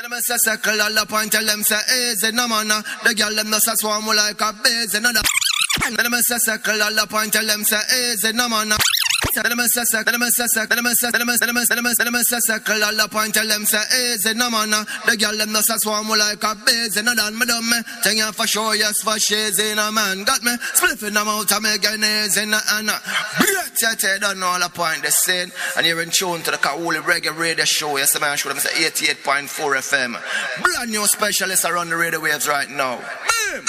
Them say circle all the point, tell them say easy, no man. The girl them no say swarm like a bees, another. Them say circle all the point, tell them say easy, no man. Them say circle all the point, tell them say easy, no man. The girl them no say swarm like a bees, another. Me done me, thing you for sure, yes for she's in a man. Got me spliffing them out, I'm making easy in the hand. I don't know all the point they saying, and you're in tune to the Kauli Reggae Radio Show. Yes, man, show them say 88.4 FM. Brand new specialist around the radio waves right now. Boom!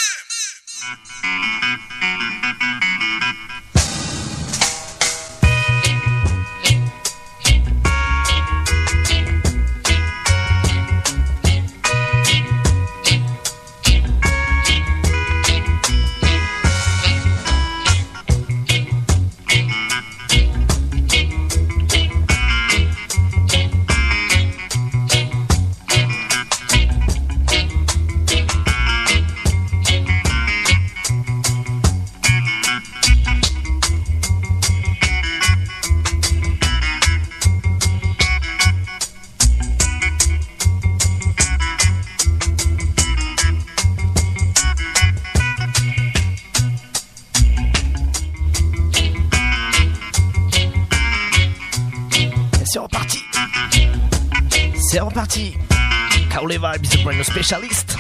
C'est reparti. Kaoli Vibes, the brand new specialist.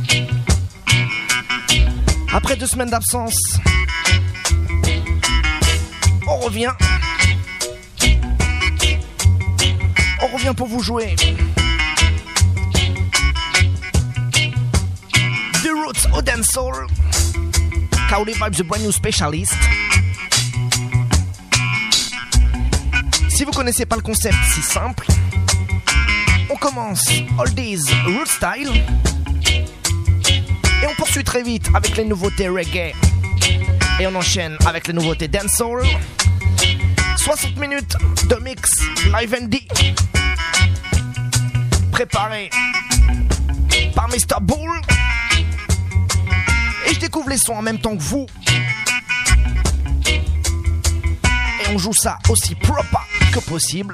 Après 2 semaines d'absence, on revient. On revient pour vous jouer The Roots au Dancehall. Kaoli Vibes, the brand new specialist. Si vous connaissez pas le concept, c'est simple. On commence oldies, root style, et on poursuit très vite avec les nouveautés reggae, et on enchaîne avec les nouveautés dancehall. 60 minutes de mix live and D, préparé par Mr. Bull, et je découvre les sons en même temps que vous, et on joue ça aussi proper que possible.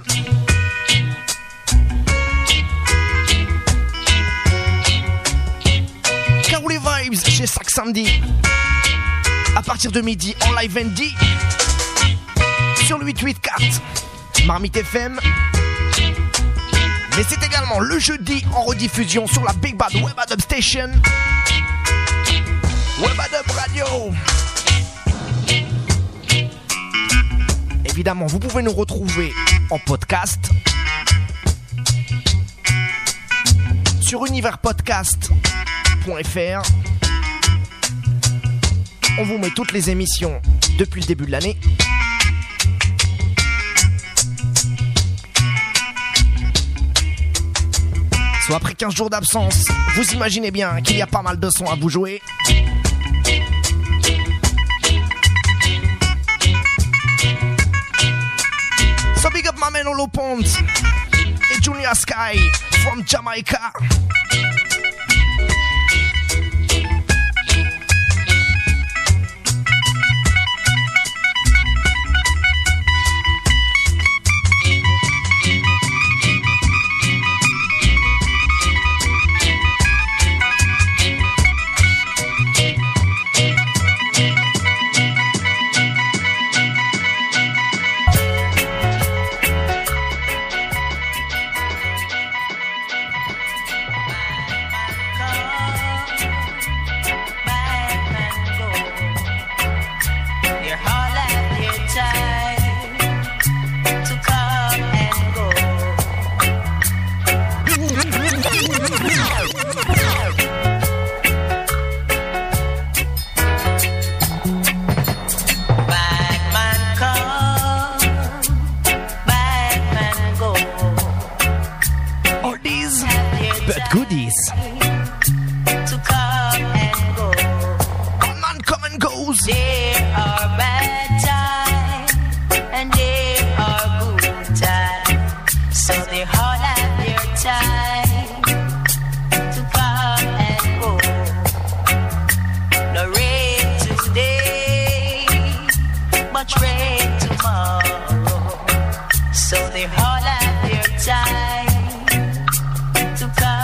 Kaoli Vibes chez Sac Samedi à partir de midi en live and D sur le 884 Marmite FM, mais c'est également le jeudi en rediffusion sur la Big Bad Web Adub Station, Web Adub Radio. Évidemment, vous pouvez nous retrouver en podcast sur universpodcast.fr. On vous met toutes les émissions depuis le début de l'année. Soit après 15 jours d'absence, vous imaginez bien qu'il y a pas mal de sons à vous jouer. So big up my man Olo Pont et Junior Sky from Jamaica. Much rain tomorrow, so they all have their time to come.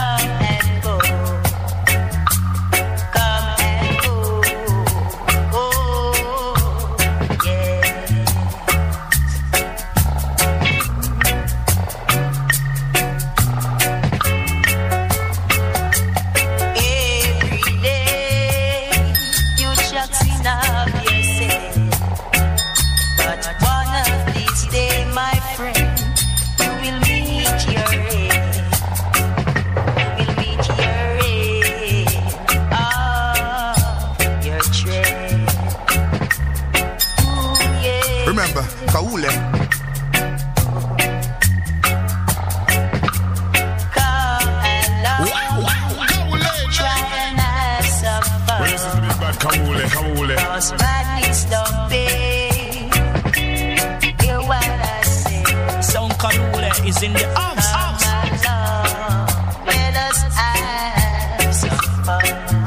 Cause badness don't pay. Hear what I say. Sound Kalule is in the house. Let us have some fun.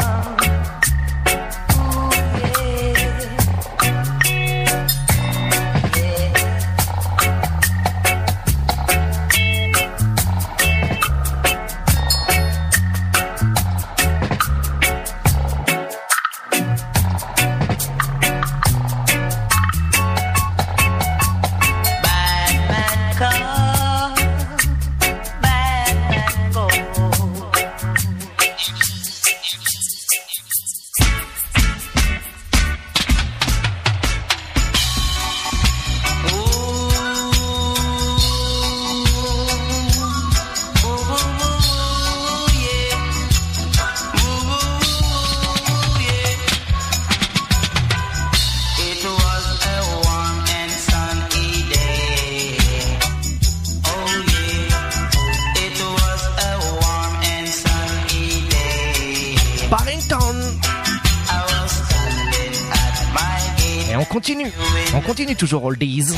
On continue toujours oldies.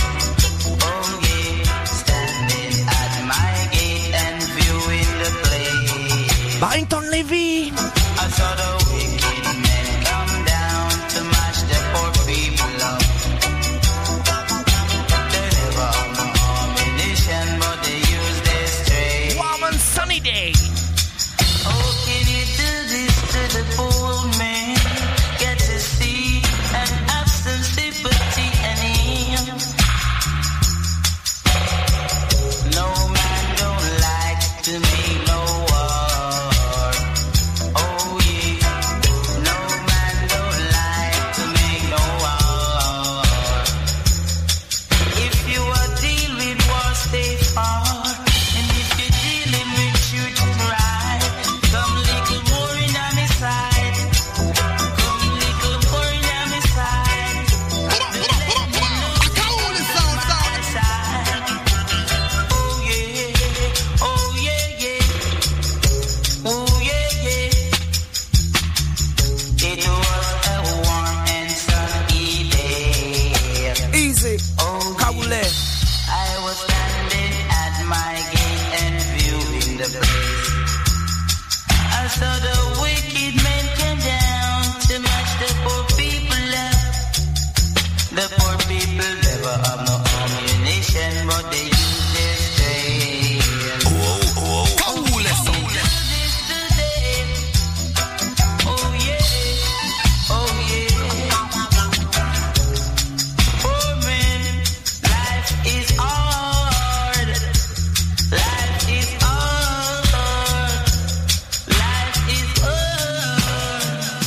Barrington Levy. Warm and sunny day. Oh, can you do this to the poor man? Get to see and have some sympathy and him. No man don't like to make no war. Oh yeah. No man don't like to make no war. If you are dealing with war, stay far. And if you're dealing with shooting right, come little more in on my side. Come little more in on my side. Oh yeah, oh yeah, yeah. Oh yeah, yeah. It was a warm and sunny day. Easy. Oh, Kalule. I was standing at my gate and viewing the place. I saw the wicked men come down to match the poor people up. The poor people never have no ammunition, but they use their strength. Oh, let's do this today. Oh yeah, oh yeah. Poor man, life is hard. Life is hard. Life is hard.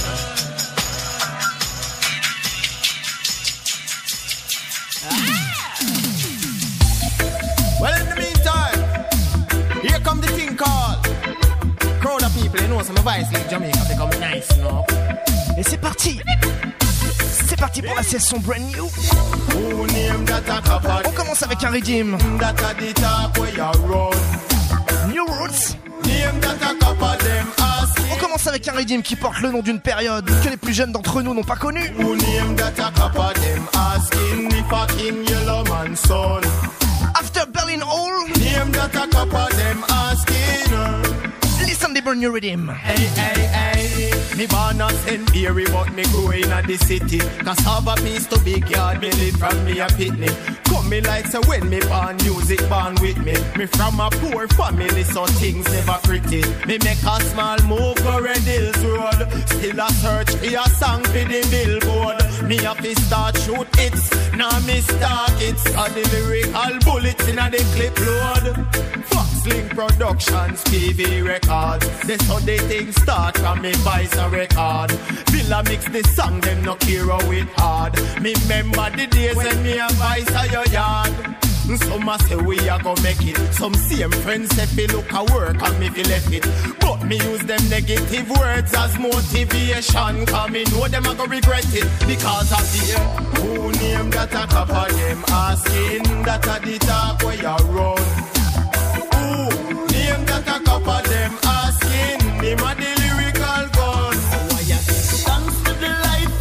Well, in the meantime, here come the thing called crowd of people. You know, some advice like Jamaica become nice, you know. Et c'est parti. C'est parti pour la session brand new. Who name that a couple? On commence avec un redeem. That a the talk where you run. New Roots. Name that a couple them asking. On commence avec un redeem qui porte le nom d'une période que les plus jeunes d'entre nous n'ont pas connue. Who name that a couple them asking if a king yellow man son. After Berlin Hall, Name that a couple them asking. listen the brand new redeem. Hey, hey, hey. Me born a St. Mary, but me grow in a the city. Cause have a piece to big yard, me live from me a pitney. Come me like so when me born music born with me. Me from a poor family, so things never pretty. Me make a small move for Red Hills Road. Still a search for a song for the billboard. Me have to start shoot hits, now me start hits. And the lyrical bullets in a the clip load. Foxlink Productions, PV Records. That's how they things start from me vice a record. Villa mix the song, them no care how it hard. Me remember the days when me a vice a your yard. Some a say we a go make it. Some same friends say fi look a work and me fi left it. But me use them negative words as motivation. Cause me know them a go regret it. Because of the who name that a couple them asking. That a the talk where you run. Who name that a couple them asking. Name a the lyrical gun. Why you give thanks to the life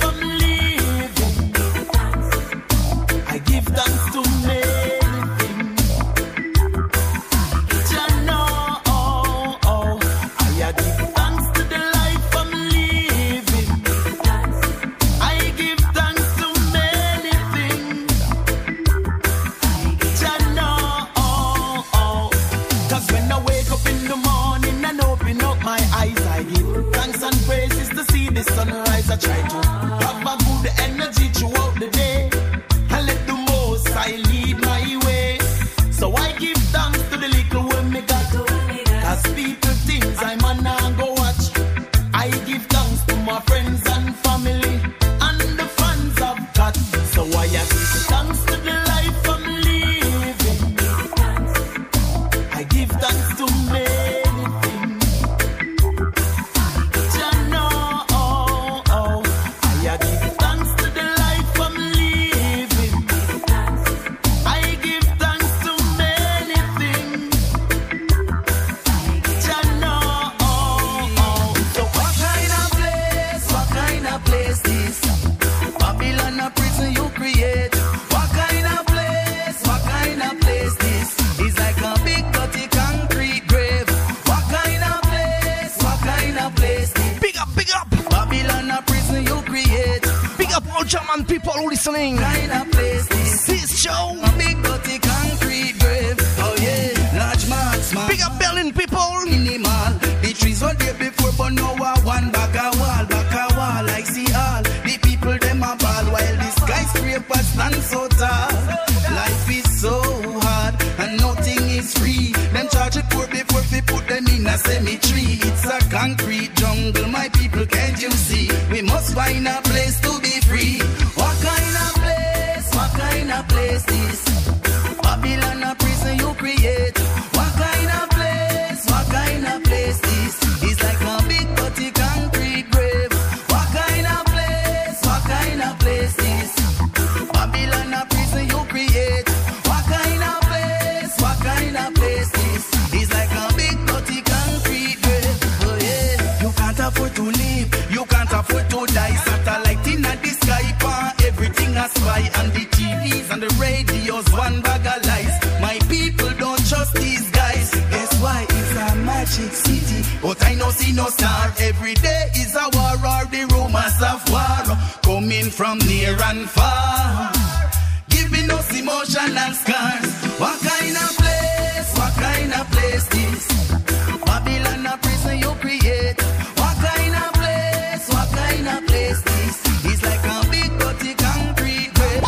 this? Babylon a prison you create. What kind of place? What kind of place this? It's like a big dirty concrete grave. What kind of place? What kind of place this? Big up, big up. Babylon a prison you create. Big up all German people who listening. What kind of place this? This show. A big dirty concrete grave. Oh yeah, large marks, man. Big up Berlin people. Minimal. The trees were there before, but now one back a wall. I see all the people them a ball while the skyscrapers stand so tall. Life is so hard and nothing is free. Them charge it poor before they put them in a cemetery. It's a concrete jungle, my people, can't you see? We must find a place to be free. What kind of place? What kind of place is Babylon a prison you create? What kind of place? What kind of place is? It's like a big dirty concrete grave. What kind of place? What kind of place is Babylon a prison you create? What kind of place? What kind of place is? It's like a big dirty concrete grave. Oh yeah, you can't afford to live, you can't afford to die. Satellite in the sky, everything a spy, and the TVs and the radios, one bag of lies. My people don't trust these guys. Guess why? It's a magic city, but I no see no star. Every day is a war or the rumors of war coming from near and far, giving us emotional scars. What kind of place? What kind of place this? Babylon a prison you create. What kind of place? What kind of place this? It's like a big dirty concrete grave.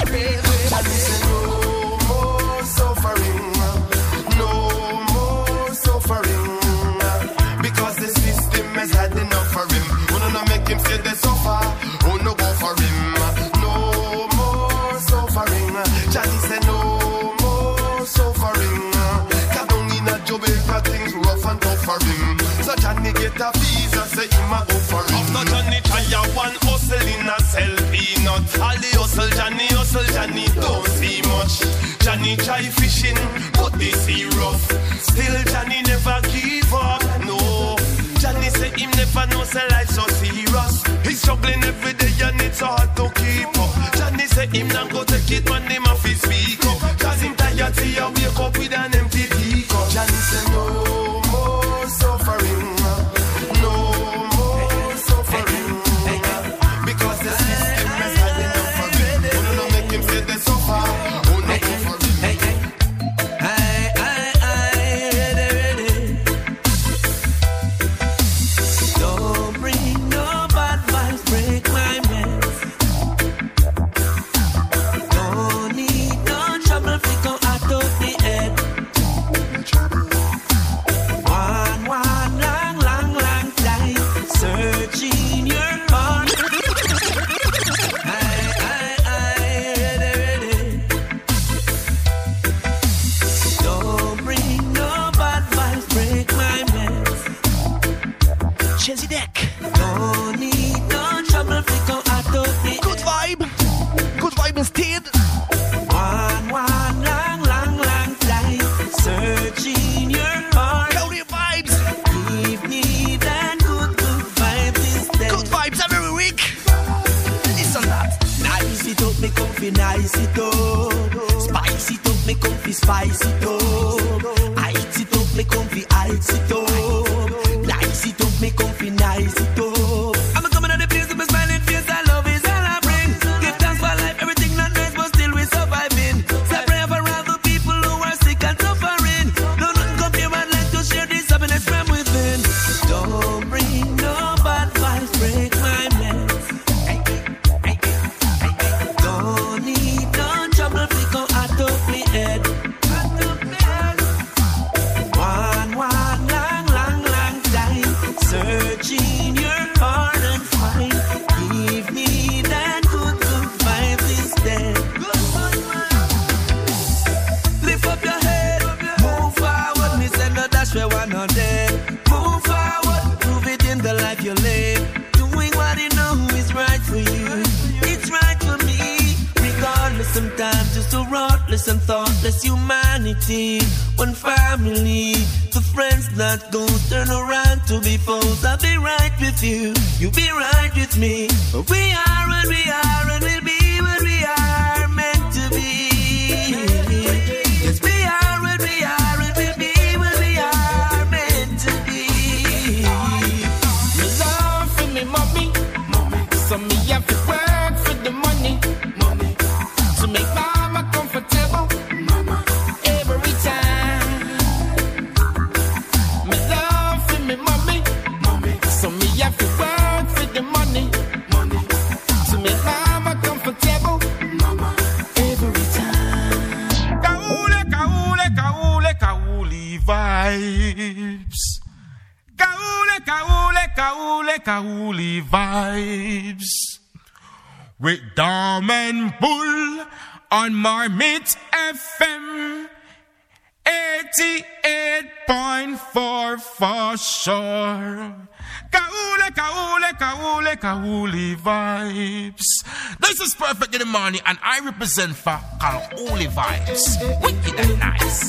No more suffering, no more suffering, because the system has had enough for him. Who not make him say they suffer, who no go for him. No more suffering, Johnny said no more suffering. Cause down in a Jamaica things rough and tough for him. So Johnny get a visa, say him a go for him. After Johnny try a one hustle in a sell peanut. All the hustle, Johnny don't see much. Johnny try fishing, but the sea rough. Still Johnny never give up, no. Johnny say him never know say life so serious. He's struggling every day and it's hard to keep up. Johnny say him not go take it when him off his speak up. Cause him tired see a wake up with an empty teacup. Johnny say no more suffering, no more suffering, because the system has had enough for him. Who not make him say they suffer, who not go for him. Don't bring no bad vibes, break my mess. Don't need no trouble, flick out of the head. One long time, searching your heart. Ready. Don't bring no bad vibes, break my mess. Chelsea Deck. Don't need no trouble, flick out of the Good vibe. Good vibe instead. One long time, searching your heart. Cody vibes. Give me that good vibes instead. Good vibes every week. Listen that. Nice it up, me comfy, nice it up. Spice it up, me comfy, spice it up. Ice it up, me comfy, ice it up. Nice it up, me comfy, nice it up. I'm coming to the place with my smiling face, I love is all I bring. Give thanks for life, everything not nice, but still we surviving. So pray for all the people who are sick and suffering. No nothing compare, I'd like to share this happiness from within. Don't bring no bad vibes, break my mess. Don't need no trouble, flick out of me head. One long time, searching your heart and find. Give me that good vibes instead. Lift up your head, move forward. Me say no dash where one on dead. Move forward, prove it in the life you live. Doing what you know is right for you. It's right for me. Regardless, sometimes just so ruthless and thoughtless humanity. One family, the friends that go turn around to be false. I'll be right with you, you be right with me. We are what we are, and we'll be what we are meant to be. Yes, we are what we are, and we'll be what we are meant to be. Me love for me mommy, so me have to work for the money, to make mama comfortable, every time. Me love for me mommy, so me have to work for the money, to make mama comfortable, every time. Kaule, kaule, kaule, kauli vibes. Kaule, kaule, kaule, kauli vibes. With Dom and Bull on Marmite FM 88.4 for sure. Kaule, kaule, kaule, kauli vibes. This is Perfect in the Morning, and I represent for Kauli vibes. Wicked and nice.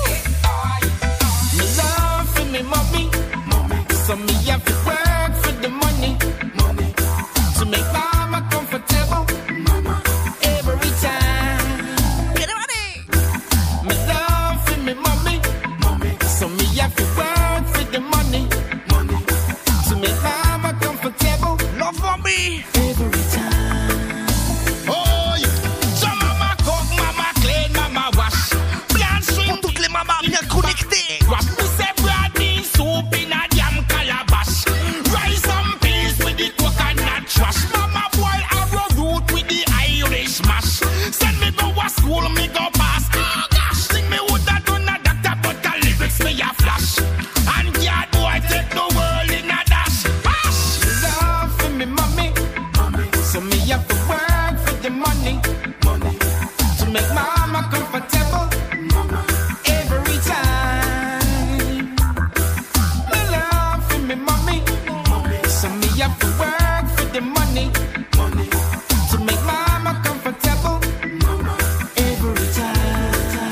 Me love for me mommy, so me have to work for the money, to make mama comfortable, every time. Get the money. Me love for me mommy, so me have to work for the money, to make mama comfortable. Love for me. Every time. Oh, yeah. So mama cook, mama clean, mama wash. Blanc Pour shrimp, toutes les mamans bien connectées. wash. We say bread, bean soup in a yam calabash. Rice and peas with the coconut trash. Mama boil arrowroot with the Irish mash. Send me go to school, me go pass. Oh gosh, think me woulda done a doctor, but the lyrics me a flash. And yard boy take the world in a dash. Bash. Love for me mommy, so me have to work for the money, to make mama comfortable, every time. Me love for me mommy, so me have to work for the money, to make mama comfortable, every time.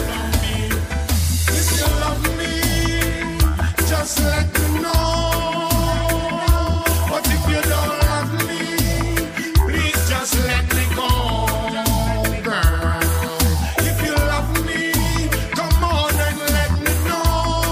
If you love me, just let me know. But if you don't love me, please just let me go, girl. If you love me, come on and let me know.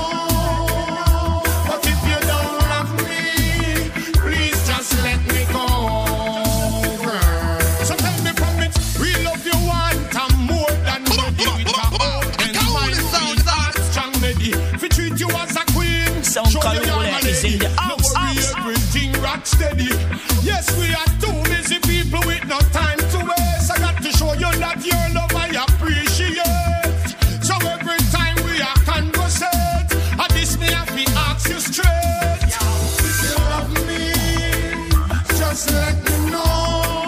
But if you don't love me, please just let me go, girl. So tell me from it, we love you one time more than ready. With a open mind, we are strong ready. If we treat you as a queen, Sound show you your Kalule is in lady. the No house, worry, house. everything rock steady. Yes, we are two busy people with no time to waste. I got to show you that your love I appreciate. So every time we are conversate, at this me have to ask you straight. If you love me, just let me know.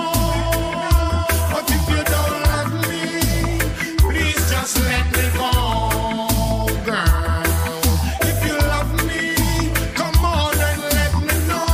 But if you don't love me, please just let me go, girl. If you love me, come on and let me know.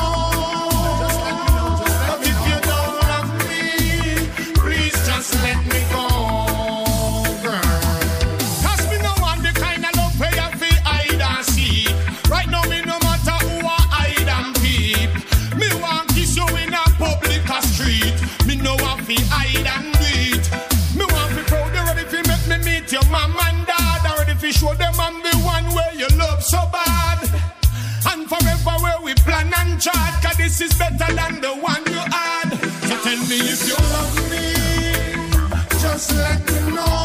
But if you don't love me, please just let me go, girl. 'Cause me no want the kind of love where you feel hide and seek. Right now me no matter who I hide and peep. Me want kiss you in a public a street. Me no want fi hide and do it. Me want fi proud you ready fi make me meet your mom and dad. Ready fi show them I'm the one where you love so bad. And forever where we plan and chart. 'Cause this is better than the one you had. So tell me if you love me, just let me know.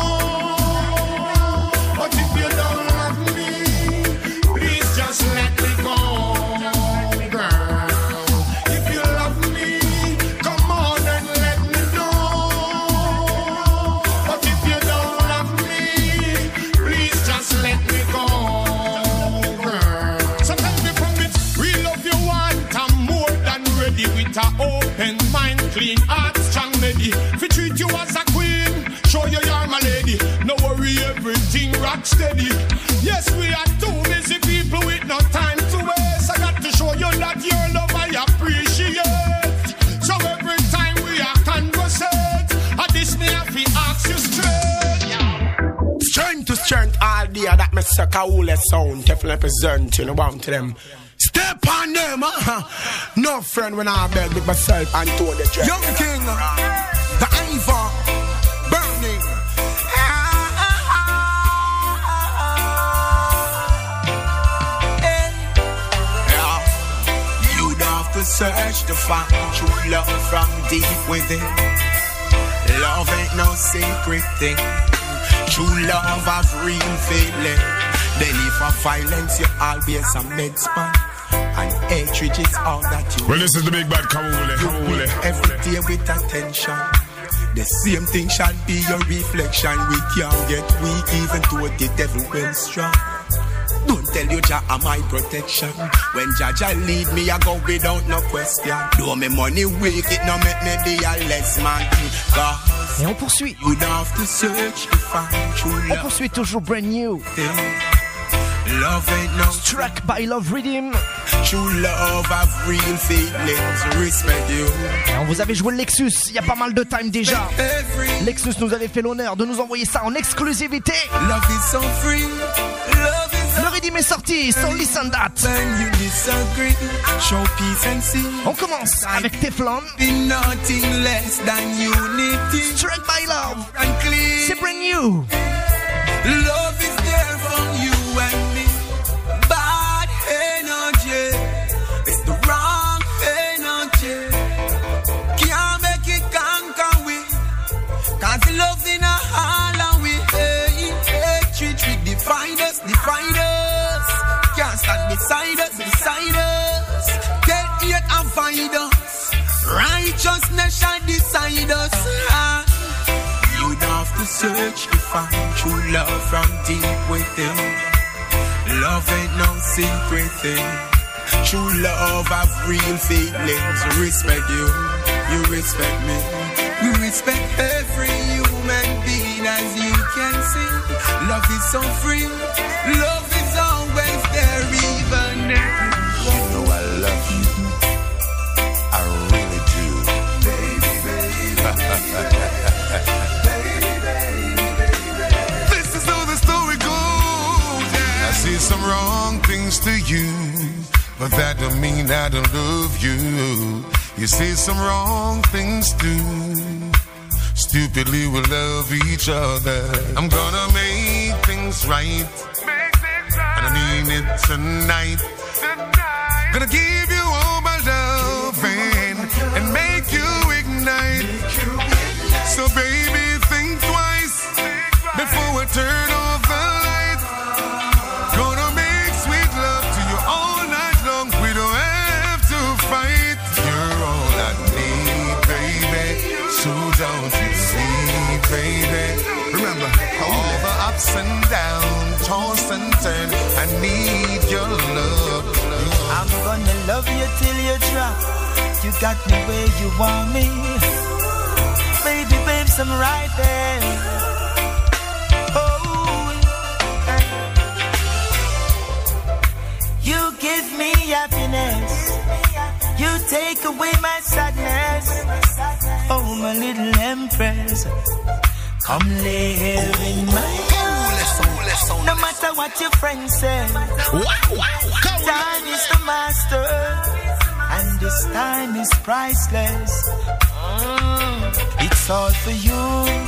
But if you don't love me, please just let me go, girl. If you love me, come on and let me know. But if you don't love me, please just let me go, girl. So tell me from it, we love you one time more than ready. With a open mind, clean heart, strong ready. If we treat you as a queen, show you you're my lady. No worry, everything rock steady. Yes, we are two busy people with no time to waste. I got to show you that your love I appreciate. So every time we are conversate, at this me have to ask you straight. Strength to strength all day, that me say Kaule sound. Definitely represent, you know, want to them. Step on them, No friend when I beg with myself and told the dread. Young King, the Ivor, burning. You'd have to search to find true love from deep within. Love ain't no secret thing. True love have real feeling. Then if I violence, you always a medspan. And hatred is all that you. Well, this is the big bad Kawule. Every day with attention. The same thing shall be your reflection. We can't get weak even though the devil will strong. Don't tell you Jah are my protection. When Jah lead me, I go without no question. Do me money weak, it no make me be a less man. Et on poursuit. You have to search to find true love. On poursuit toujours brand new. Love ain't no Struck by Love Rhythm. True love have real feelings. Respect you. Et on vous avait joué le Lexus il y a pas mal de time déjà. Lexus nous avait fait l'honneur de nous envoyer ça en exclusivité. Love is so free. Love is le Rhythm est sorti, so listen that. When you disagree, show peace and see. On commence avec Teflon. Be nothing less than unity. Struck by Love. And clean. C'est brand new. Love is there for you and me. Bad energy. It's the wrong energy. Can't make it conquer we. Cause love in a all and we hate. Hatred we divide us. Can't stand beside us. Get yet and find us. Righteousness shall decide us. You'd have to search to find true love from deep within. Love ain't no secret thing. True love have real feelings. Respect you, you respect me. We respect every human being as you can see. Love is so free. Love is always there even now. You know I love you. I really do. Baby, this is how the story goes. I see some wrong things to you, but that don't mean I don't love you. You say some wrong things too. Stupidly we love each other. I'm gonna make things right, and I mean it tonight. Gonna give you all my love and make you ignite. So baby, think twice before we turn off the light. Gonna make sweet love to you all night long. We don't have to fight. You're all I need, baby. So don't you see, baby? Remember all the ups and downs, toss and turn. I need your love. I'm gonna love you till you drop. You got me where you want me. Baby, babes, I'm right there. Oh, you give me happiness. You take away my sadness. Oh, my little empress, come lay here in my arms. No matter what your friends say, time is the master, and this time is priceless. It's all for you.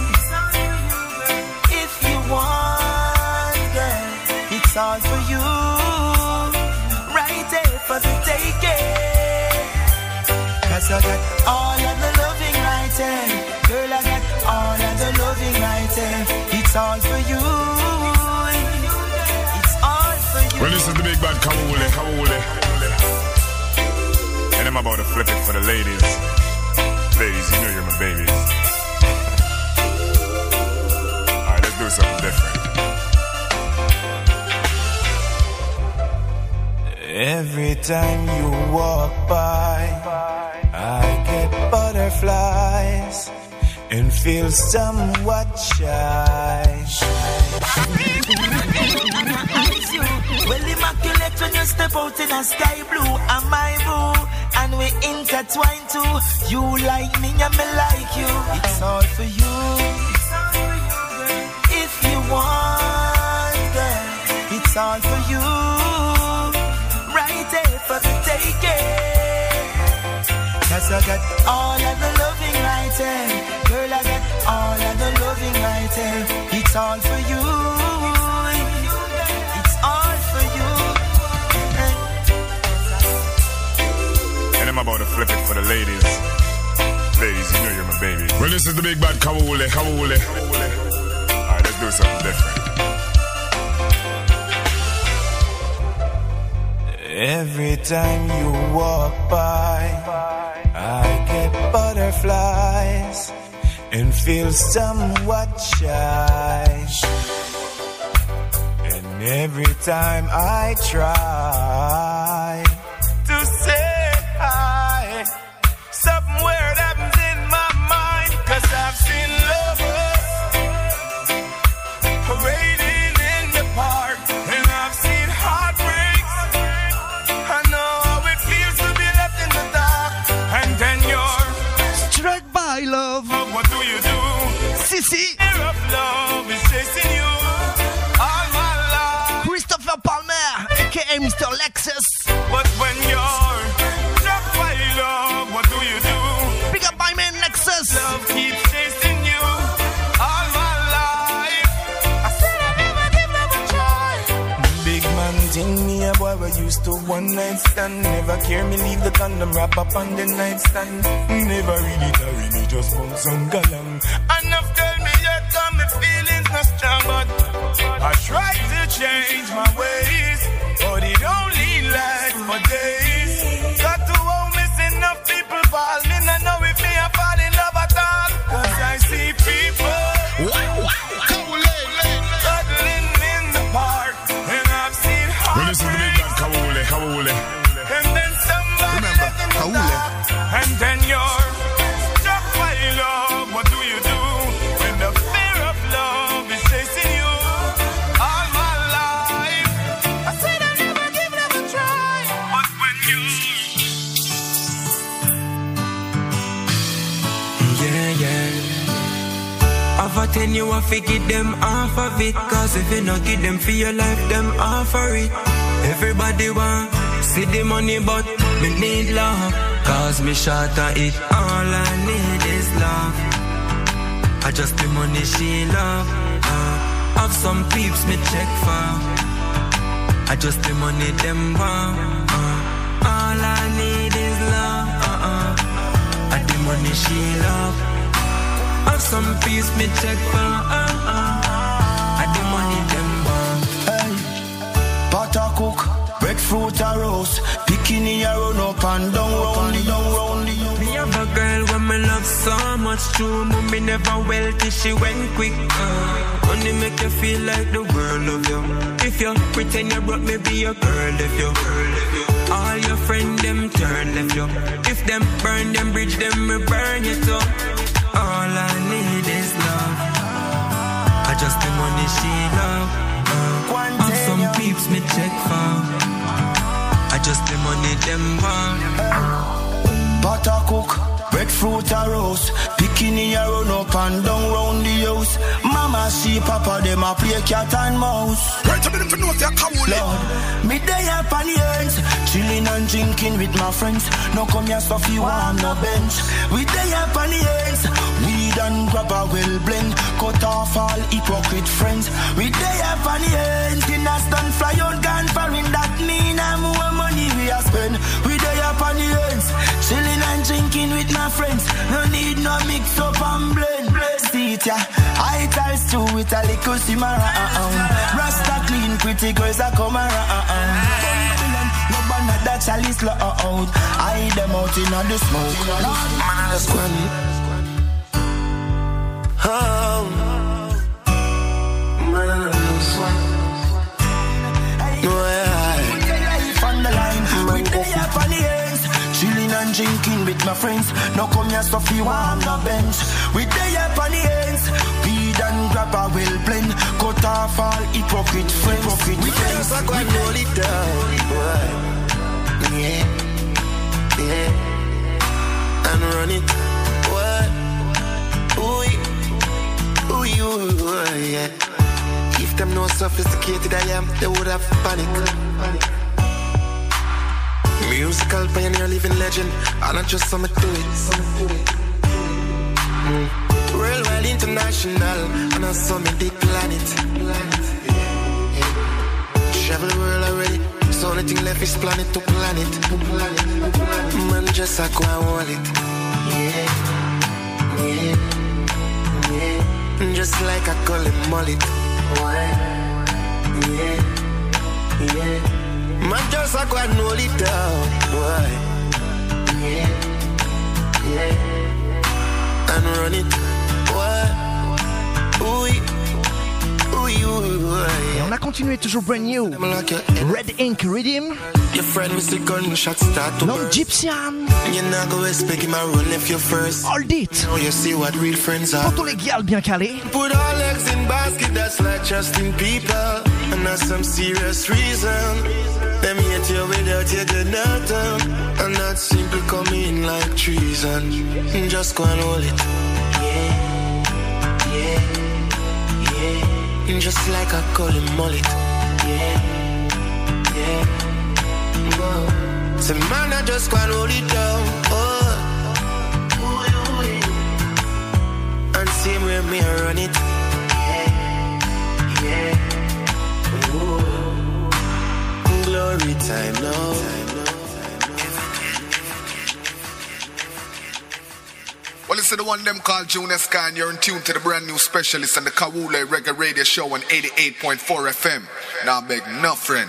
If you want, girl, it's all for you. Right there for the taking. Cause I got all of the loving right there. Girl, I got all of the loving right there. It's all for you. It's all for you. Well, this is the big bad Kawule. And I'm about to flip it for the ladies. Ladies, you know you're my babies. Alright, let's do something different. Every time you walk by, I get butterflies and feel somewhat shy. Well, immaculate when you step out in a sky blue and my boo, and we intertwine too. You like me and me like you. It's all for you. If you want, girl, it's all for you. Right there I got all of the loving right here. Girl, I got all of the loving right here. It's all for you. It's all for you. And I'm about to flip it for the ladies. Ladies, you know you're my baby. Well, this is the big bad Kawule. Alright, let's do something different. Every time you walk by, I get butterflies and feel somewhat shy. And every time I try to say hi, something weird happens in my mind, 'cause I've seen lovers parading in the park, and I've seen heartbreaks. I know how it feels to be left in the dark, and then you're struck by love. What do you do? Sissy. Fear of love is chasing you all my life. Christopher Palmer, aka Mr. Lexus. But when you're struck by love, what do you do? Pick up my man Lexus. Love keeps chasing you all my life. I said I never give love a try. Big man thing, me a boy we used to one night stand. Never care me leave the condom wrap up on the nightstand. Never really carry me, just bounce and galang. Enough tell me yet come me feelings not strong, but I try to change my ways, but it only lasts for days. Got to own miss enough people fall me, I know if me I fall in love at all, 'cause I see people cuddling in the park, and I've seen heartbreak. Well, this is the big bad Kawule. And then somebody Remember, let them Kawule. stop, and then you're struck by love. What do you do when the fear of love is chasing you all my life? I said I never give love a try, but when you Half a 10 you have to get them off of it, 'cause if you not get them for your life, them offer it. Everybody want see the money, but me need love, 'cause me short of it. All I need is love. I just the money she love. Have some peeps me check for. I just the money them want. All I need is love. I the money she love. Have some peace me check for. I the money them want. Hey, butter cook, breadfruit a roast, bikini a run up and down round the. Me have a girl when me love so much true, but me never well till she went quick. Only make you feel like the world of you. If you pretend you brought me be your girl, if you all your friends them turn left you. If them burn them bridge, them me burn you too. All I need is love. I just the money she love. Have some peeps me check for. I just the money them want. Butter cook, breadfruit a roast, bikini a run up and down round the house. Mama see Papa them a play cat and mouse. Right to me to know they're Kawule. Lord, me day up on the ends, chilling and drinking with my friends. No come here stuff you warm no bench. We day up on the ends, weed and grab a well blend. Cut off all hypocrite friends. We day up on the ends, dinners done fly out gun foreign. That mean I'm more money we a spend. We day up on the ends, chilling and drinking with my friends. No need no mix up and blend. See it ya, I ties too with a little simmer. Rasta clean, pretty girls that come around. No banana that chalice low out. I them out in the smoke. Man, that's one. Oh, man, that's one. No, Life on the line, we day up on the ends, chilling and drinking with my friends. No come here stuff you warm no bench. We day up on the ends, weed and grab a well blend. Cut off all hypocrite friends. We just like I know it down. Yeah, and run it. What? Ooh, yeah. If them no sophisticated I am, they would have panic. Me Musical pioneer, living legend. I not just some do it. Worldwide, international, and I saw me the planet. Travel the world already. So only thing left is planet to planet. Man, just a go and hold it. Yeah. Just like I call it mullet. Yeah. Man, just a go and hold it down. Yeah. And run it. Et on a continué toujours brand new. Red Ink Rhythm. Your friend with the gunshot start to non Gypsian. You're not gonna expect him to run if you're first. Hold it. Now you see what real friends are. Pour tous les gals bien calés. Put all eggs in basket, that's like trusting people. And that's some serious reason. Them hate you without you do nothing. And that simply come in like treason. Just go and hold it. Yeah. Just like I call him mullet. Yeah. So man, I just can't hold it down. And same way me I run it. Yeah. Glory time now. Well, it's the one them called Junior Sky, and you're in tune to the brand new specialist on the Kawule Reggae Radio Show on 88.4 FM. Now beg no friend.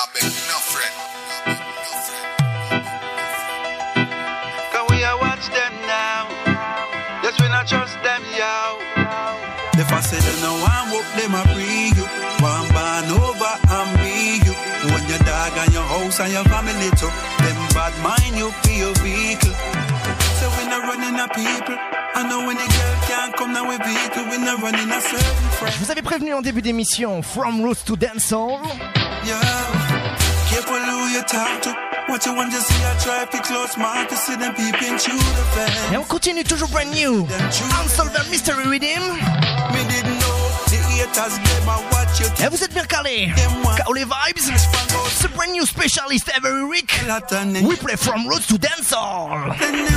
Can we watch them now? Yes, we not trust them, yo. If I say them no one hope them a free you. One ban over and be you. When your dog and your house and your family too. Them bad mind you for your vehicle. So we not running a people. I know when the girl can't come now with vehicle. We not running a certain friend. Je vous avais prévenu en début d'émission, From Roots to Dancehall. Yeah, careful who you talk to. What you want to see, I try to close my to see them peeping through the fence. Et on continue toujours brand new. Unsolved Mystery Rhythm. Me didn't know the haters them are what you Et vous êtes bien calés. Kaole Vibes. C'est brand new specialist every week. We play From Roots to Dancehall.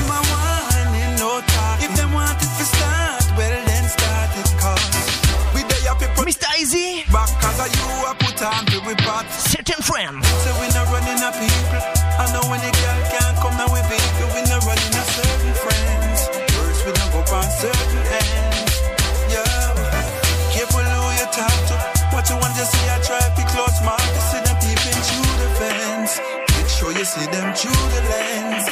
If them want it to start, well then start it, cause we there your people Mr. Easy back cause of you I put on to report certain friend. So we not running a people. I know when the girl can't come now with vehicle. We not running a certain friends. First we don't go on certain ends. Yeah, careful who you talk to. What you want to see, I try to close my to see them peeping through the fence. Make sure you see them through the lens.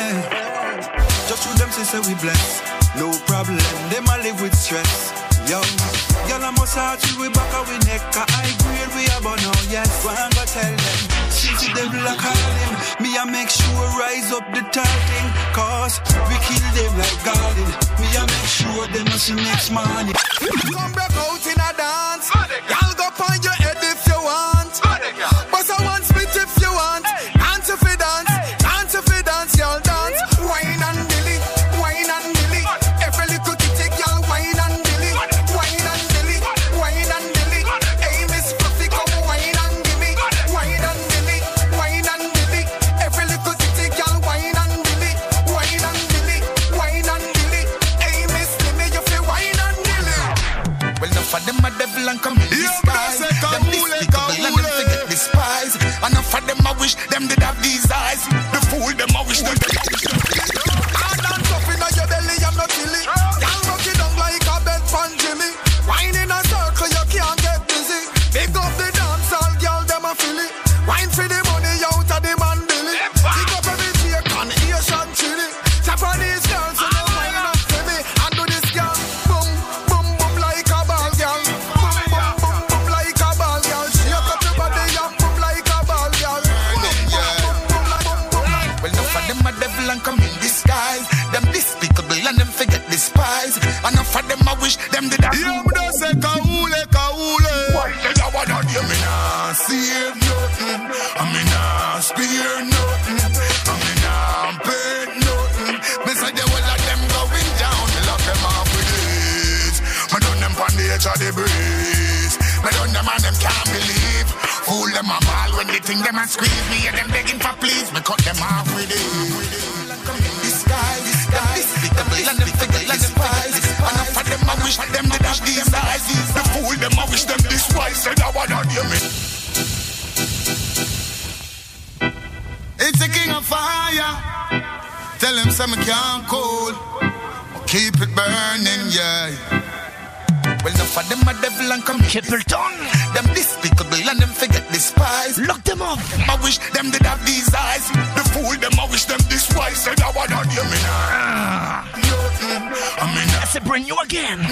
Just shoot them say we bless. No problem, them a live with stress. Yo, y'all a must hard we back a we neck. I grade we a no yes. Go and go tell them. Since the devil a call him, me a make sure rise up the tall thing. Cause we kill them like garden. Me a make sure them a see next morning. Come back out in a dance. Y'all go on your head if you want. But I want spit if you want. Dance if you dance. Dance if you dance, y'all dance. Wine and dilly. Wine and dilly. Every little kick, y'all wine and dilly. Wine and dilly. Wine and dilly. Hey, Miss Fluffy, come wine and gimme. Wine and dilly. Wine and dilly. Every little kick, y'all wine and dilly. Wine and dilly. Wine and dilly. Hey, Miss Limmy, you feel wine and dilly. Well, enough of them a devil and come in disguise. Them despicable and them forget despise. Enough of them I wish them did have these eyes. The fool them I wish them. Hard and tough in your belly, I'm not silly. Y'all rock it down like a bed pan Jimmy. Wine in a circle, you can't get busy. Big up the dance, all girl, them a feel it. Wine for the money out of the man billy. Big up every cheek on Asian chili. Japanese girls, so they wine up for me. And do this girl, boom, boom, boom like a ball girl. Boom, boom, boom, boom like a ball girl. Shake up your body and boom like a ball girl. Boom, boom, boom, boom like boom, boom like. Well, enough of them a devil and come in disguise. Them despicable and them forget despise. Enough of them I wish them did have. Yeah, me don't say Kawule, Kawule. Why say you wanna hear me now? Save nothing. I mean nah spear nothing. I mean nah paint nothing. Me say the whole of them going down. Me lock them off with it. Me done them on the edge of the breeze. Me done them and them can't believe. Fool them them a ball when they think them a squeeze me. And them begging for please, me cut them off with it. This guy, and them figure like despise. And for them I wish them to dash these eyes. The fool them I wish them this wise. Said I wanna hear me. It's a king of fire. Tell him some can't cool. Keep it burning, yeah. Well, enough for them a devil and come Capleton. Them despicable and them forget despise. Lock them up. I wish them did have these eyes. The fool them I wish them this wise. Said I wanna hear me now. I said bring you again.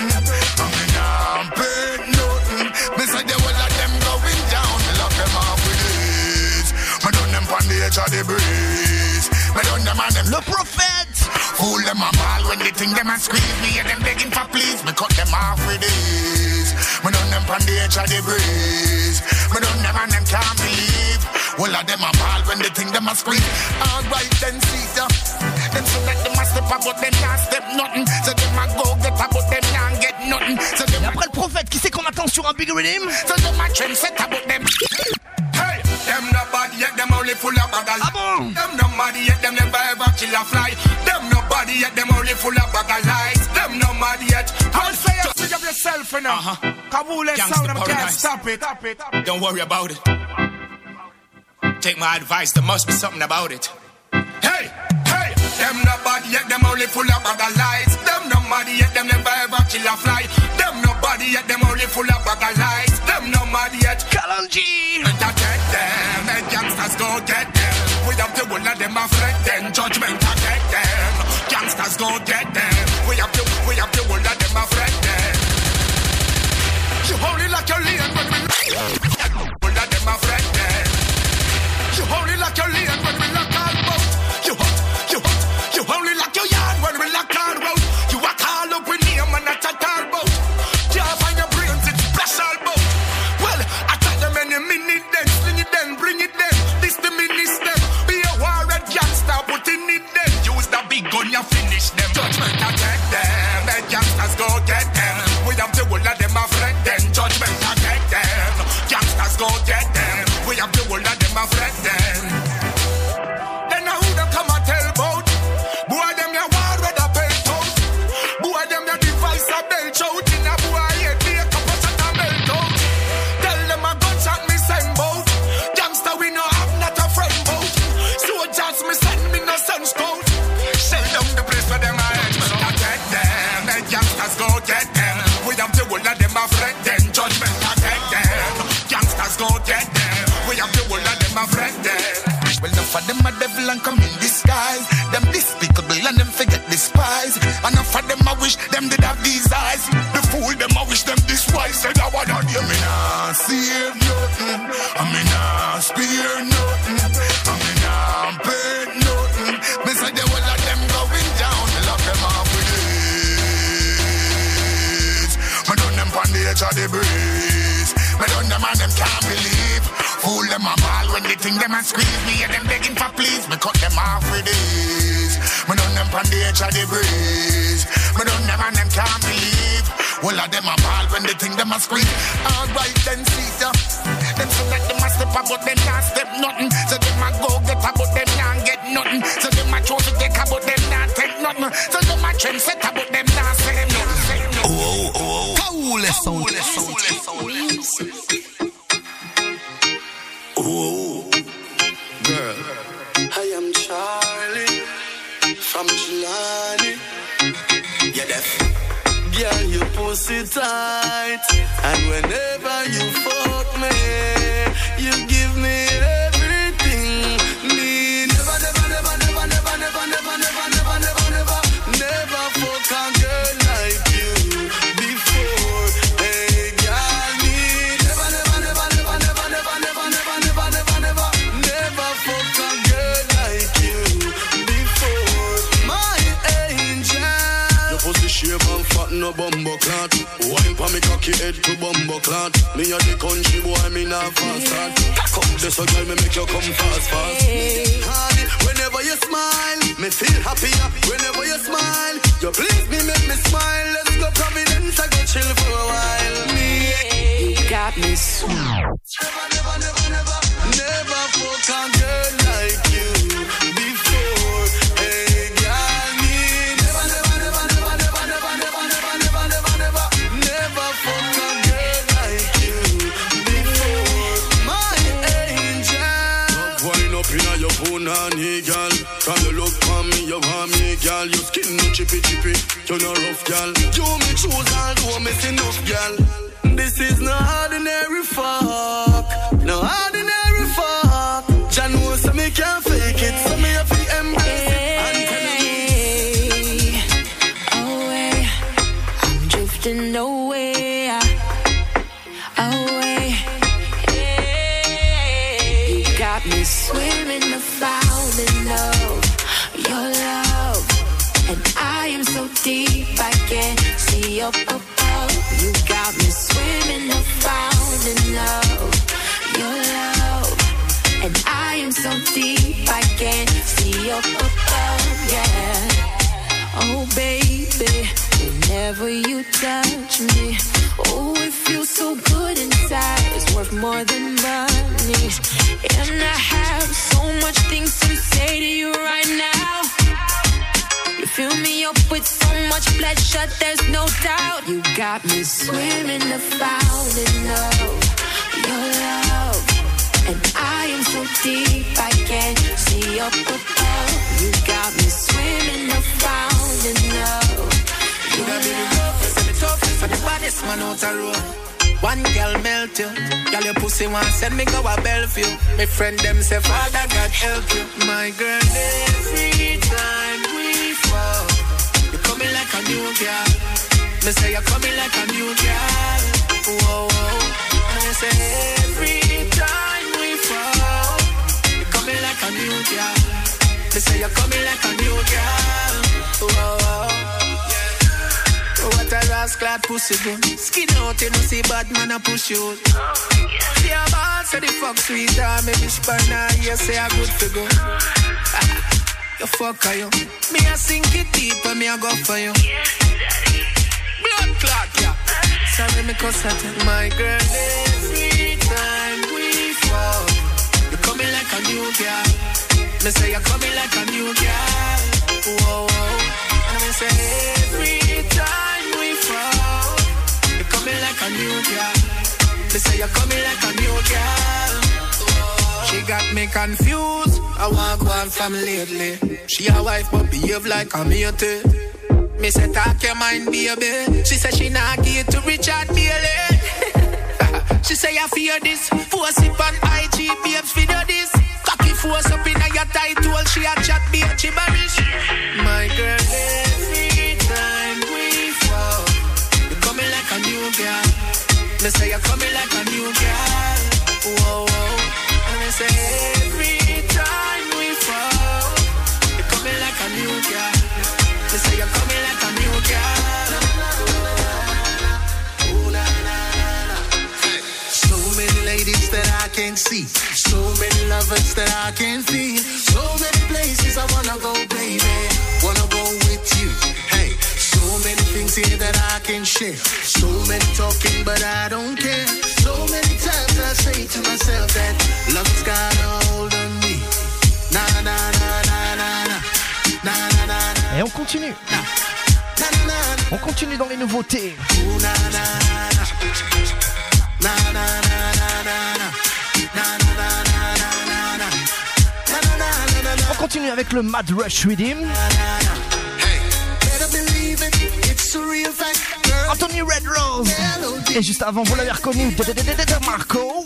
I'm paid nothing. Me say the whole of them going down. Me lock them off with this. Me done them on the edge of the breeze. Me done them and them. Le Prophet. Fool them a ball when they think them a squeeze me. And them begging for please. Me cut them off with this. Me done them on the edge of the breeze. Me done them and them can't believe. All of them a ball when they think them a squeeze. Alright then see ya. Them so that them a step up but them can't step nothing. So them a go get up but them can't get nothing. So them après le Prophète, qui c'est qu'on attend sur un Big Rhythm? So them a trend set up but them. Hey, them no body yet, them only full of bag of lies. Them no body yet, them never ever kill a fly. Them no body yet, them only full of bag of lies. Them no body yet. I'll say you pick up yourself now. Kabul sound, I can't stop it. Don't worry about it. Take my advice, there must be something about it. Hey, hey, them no body yet, them only full of bag of lies. Them no body yet, them never ever kill a fly. Them no body yet, them only full of bag of lies. Them no body yet. Kalanji. Get them, and gangsters go get them. We have the whole of them a friend, then judgment to get them. Gangsters go get them. We have the whole of them a friend, then. You only like your lane when we whole of them a friend, then. You only like your lane when we lock on boat. You only like your yard when we lock on road. You walk all up with name and not a tar boat. Can't find your brains, it's flash all boat. Well, I tell them any minute then, sling it then, bring it then. This the minister, be a warrior gangster, put in it then. Use the big gun, you finish them. Judgment I get them, and gangsters go get them. We have the whole of them a friend then. Judgment I get them, gangsters go get them. We have the whole of them a friend then. Then who them come and tell about? Boy them ya war with a belt out. Boy them ya device a belt out. In a boy head be a couple shot a belt out. Tell them a gunshot me send bout. Gangster we no have not a friend bout. Soldiers me send me no sun scout. Shell down the place where them a head. I get them, and gangsters go get them. We have the whole of them a friend then. Judgment I get them. Gangsters go get them. We have the whole of them a friend then. Well, enough of them a devil and come in disguise. Them despicable and them forget despise. And enough of them I wish them did have these eyes. The fool them I wish them this wise. Said I wanna hear me nah save nothing. I mean nah spare nothing. I mean nah pay nothing. Me say the whole of them going down. Me lock them off with it. Me done them on the edge of the breeze. Me done them and them can't believe. Fool them a ball when they think them a squeeze me. And them begging for please. Me cut them off with this. Me done them on the edge of the breeze. Me done them and them can't believe. All of them a ball when they think them a squeeze. Alright then see ya. Them so like them a step up but them can't step nothing. So them a go get up but them can't get nothing. So them a try to take up but them can't take nothing. So them a trend set up but them can't say them nothing. Oh. Kaoule sound. Oh, girl, I am Charlie from Chilani. Yeah, deaf. Girl, you pussy tight, and whenever you fuck me, you give me everything. Me never fuck a girl like you before. Hey, girl, me never fuck a girl like you before. My angel, your pussy shape and fat no bumbo clot. Wine pa me cocky head to bumbo clot. Me a the country boy, me not fast start. Come this a girl, me make you come fast. Honey, whenever you smile, me feel happier. Whenever you smile, you please me, make me smile. Let's go Providence, I go chill for a while. Me, you got me sweet. Never punani, girl. Can you look for me, you want me, girl. Your skin no chippy chippy, you no rough, girl. You me choose and do me enough, girl. This is no ordinary fuck, no ordinary fuck. Jah know so me can't fake it, so me have to embrace it and tell you. Away, I'm drifting away, away. You got me swimming around in love, your love, and I am so deep I can't see up above. You got me swimming around in love, your love, and I am so deep I can't see up above, yeah. Oh baby, whenever you touch me, oh it feels so good inside, it's worth more than money. And I have so much things to say to you right now. You fill me up with so much pleasure, there's no doubt. You got me swimming around in love, your love, and I am so deep I can't see up above. You got me swimming around in love, you got me the roughest and the toughest and the baddest man out the road. One girl melt you, girl your pussy want send me go a Bellevue. My friend them say Father God help you. My girl, every time we fall, you coming like a new girl. Me say you're coming like a new girl. Whoa, whoa. And I say every time we fall, you coming like a new girl. Me say you're coming like a new girl. Whoa, whoa. What a rascal pussy gun. Skin out, you know see bad man a push you. See a ball, say the fuck sweet. Maybe spanner, you say a good to go. You fuck are you. Me a sink it deep and me a go for you. Blood clot, yeah. Sorry me cuss at you. My girl, every time we fall, you coming like a new girl. Me say you coming like a new girl. Whoa, whoa. And me say every time we fall, you coming like a new girl. Me say you coming like a new girl. She got me confused. I want one from lately. She a wife but behave like a mate. Me say talk your mind, baby. She say she not give to Richard Bailey. She say I fear this. Force it on IG, babes video this. Cocky force up in your title. She a chat bitch, she barish. My girl, every time we fall, you coming like a new girl. Me say you coming like a new girl. Whoa, whoa. And me say every time we fall, you coming like a new girl. Me say you coming like a new girl. So many ladies that I can see, so many lovers that I can feel, so many places I wanna go, baby, wanna go with you. Hey, so many things here that I can share, so many talking but I don't care. So many times I say to myself that love's got a hold on me. Na na na na na na na na na. Et on continue. On continue dans les nouveautés. On continue avec le Mad Rush Rhythm. Anthony Red Rose. Et juste avant, vous l'avez reconnu, Marco.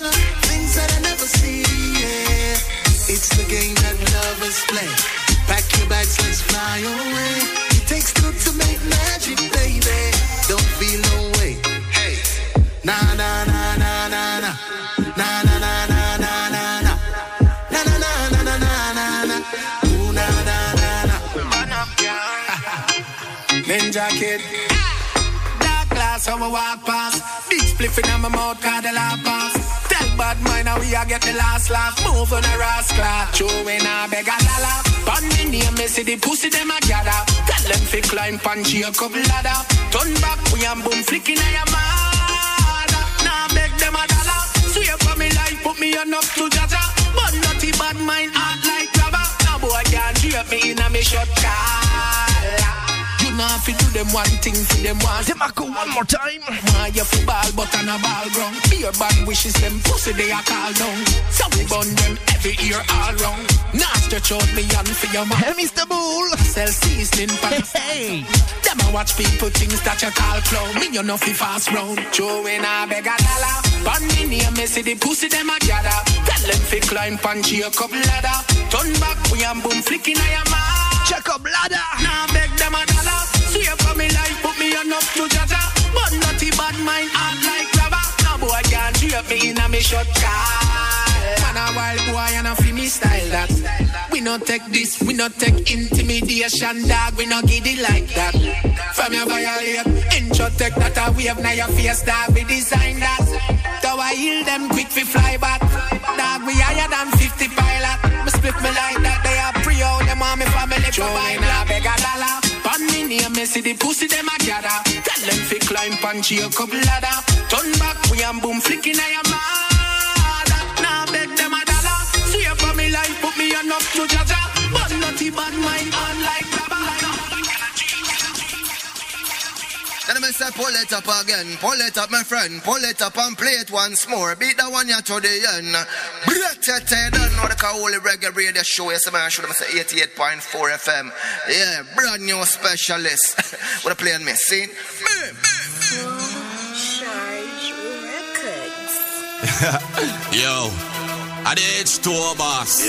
It's the game that lovers play. Pack your bags, let's fly away. It takes two to make magic, baby. Don't feel no way. Hey, na na na na na na, na na na na na na na, na na na na na na na, ooh na na na na. Man up, girl. Ninja Kid. Dark glass, how I walk past. Big spliff in my mouth, cause the laugh pass. Bad mind, now we a get the last laugh. Move on a rascal, chewing a beg a lala. Pan me name, me see the pussy them a gather. Tell them fi climb punchy a couple ladder. Turn back, we am boom flicking a your mother. Now beg them a dollar. Swear for me life, put me on up to jaja. But naughty bad mind, act like grabber. Now boy can't drape me in a me shot collar. You know want to do them one thing for them one. Demarco, one more time. Why you for ball but on a ball ground? Be your bad wishes them pussy they are call down. Some bun them every year all round. Now stretch out me on for your man. Hey, Mr. Bull. Sell seasoning for hey. Them a watch people things that you call clown. Me you know fi fast round. Joe in a beg a dollar. Pan me near me see the pussy them a gather. Tell them fi climb pan Jacob ladder. Turn back we and boom flicking a your man. Jacob ladder. Now beg them a dollar. See up for me life put me on up to Jaja. But naughty bad mind act like grabber. Now boy can't drape me in a me shot car. Man a wild boy and a fi me style that. We not take this, we not take intimidation, dog. We not get it like that. From your violate, intro take that a wave now your face, dog. We design that. So I heal them quick fi fly back. Dog, we higher than 50 pilot. Me split me like that. They are pre-out, them want me family to buy now beg a dollar. Pan me near me see the pussy them a gather. Tell them fi climb pan Jacob ladder. Turn back we and boom flicking a your mother. Now beg them a dollar. See up for me life put me on up to Jaja. But naughty bad mind unlike Baba. Then I say pull it up again, pull it up my friend, pull it up and play it once more. Beat that one ya to the end. Don't know the Kauli Reggae Radio Show. Yes, man, should have say 88.4 FM. Yeah, brand new specialist. What a playing me, see? Charge Records. Yo, at the H2O boss.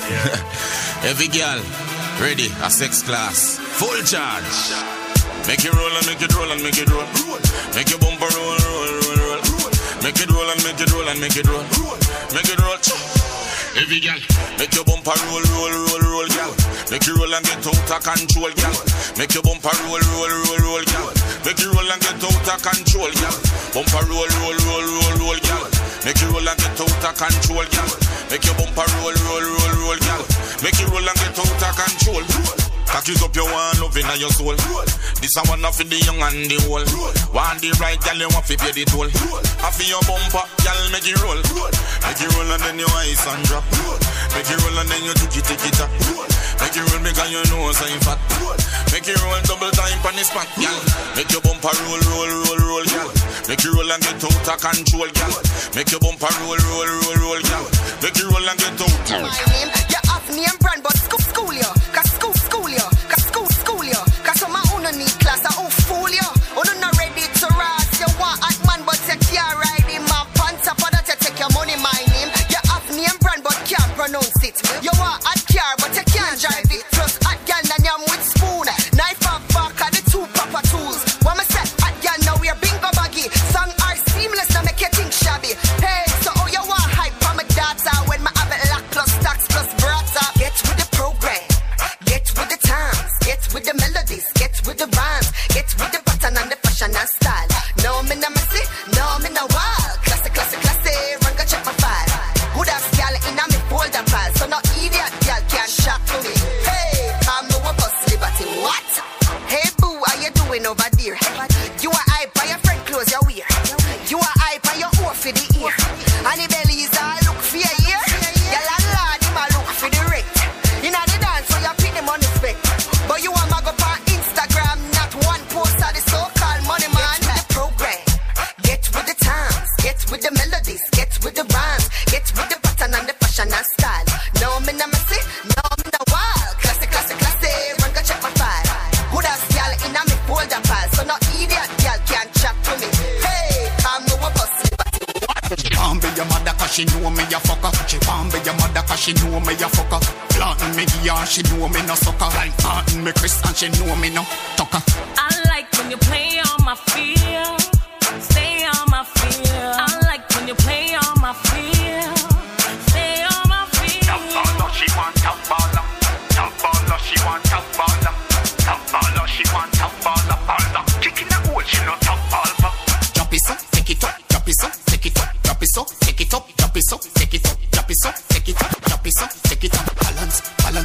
Yeah. Every girl ready, a sex class, full charge. Make it roll and make it roll and make it roll. Make your bumper roll, roll, roll, roll. Make it roll and make it roll and make it roll. Make it roll. Every girl, make your bumper roll, roll, roll, roll, girl. Make it roll and get out of control, girl. Make your bumper roll, roll, roll, roll, girl. Make it roll and get out of control, girl. Bumper roll, roll, roll, roll, roll, girl. Make it roll and get out of control, girl. Make your bumper roll, roll, roll, roll, girl. Make it roll and get out of control. Cock it up your one love in your soul. This a one for the young and the old. Want the right girl, you want to pay the toll. I feel your bumper, girl, make it roll. Make it roll and then your eyes and drop. Make it roll and then you take it up. Make it roll because you know so in fat. Make it roll double time on the spot, girl. Make your bumper roll, roll, roll, roll, girl. Make it roll and get out of control, girl. Make your bumper roll, roll, roll, roll, girl. Make it roll and get out. My name, you have name brand, but school you. Cause school you. Cause school you. Cause some of you need class, I who fool you. You not ready to rise. You want hot man, but you can't ride him. My pants up for that you take your money, my name. You have name brand, but can't pronounce it. You want hot car, but you can't drive it. Plus hot girl and yam with spoon. Knife and fork are the two proper tools. What me say, hot girl now we're bingo baggy. Song are seamless, now make you think shabby. Hey, so oh you want hype for my data when my have it lock plus tax plus brata. Get with the program, get with the times, get with the melodies, get with the rhymes, get with the pattern and the fashion and style. No me no messy, no me no wild. Classic, run go check my file. Who that girl in a me folder pile? So no idiot girl can shock to me. Hey, I'm no one bus liberty. What? Hey boo, how you doing over there? You are hype by your friend clothes you wear. You are hype by your oar for the ear. And the bellies all look for your ear. Your landlord him a look for the rent. In a the dance so you pin him on the spec. But you want mag up on Instagram, not one post of the so-called money man. Get with the program, get with the times, get with the melodies, get with the rhymes, get with the pattern and the fashion and style. No me no messy, no me no wild. Classic, run go check my file. Who that girl in a me folder pile? So no idiot girl can chat to me. Hey, I'm no one bus liberty. She want be your mother cause she know me a fucker. She want be your mother cause she know me a fucker. Planting me gear, she know me no sucker. Like planting me Chris and she know me no tucker. I like when you play on my feel, stay on my feel. I like when you play on my feel, stay on my feel. Top baller, she want top baller. Top baller, she want top baller. Top baller, she want top baller. Baller, kicking the hole, she no top baller. Drop it so, take it up. Drop it so, take it up. Drop it so, take it up. Drop it so, take it up. Drop it so, take it up. Drop it so, take it up. Balance.